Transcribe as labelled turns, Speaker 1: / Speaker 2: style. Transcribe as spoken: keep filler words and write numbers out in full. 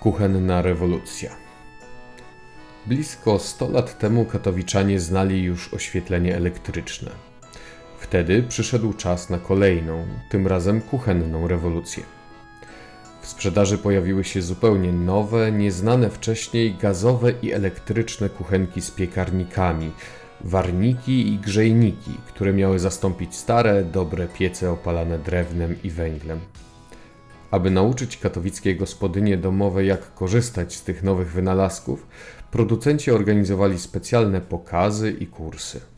Speaker 1: Kuchenna rewolucja. Blisko sto lat temu katowiczanie znali już oświetlenie elektryczne. Wtedy przyszedł czas na kolejną, tym razem kuchenną rewolucję. W sprzedaży pojawiły się zupełnie nowe, nieznane wcześniej gazowe i elektryczne kuchenki z piekarnikami, warniki i grzejniki, które miały zastąpić stare, dobre piece opalane drewnem i węglem. Aby nauczyć katowickie gospodynie domowe, jak korzystać z tych nowych wynalazków, producenci organizowali specjalne pokazy i kursy.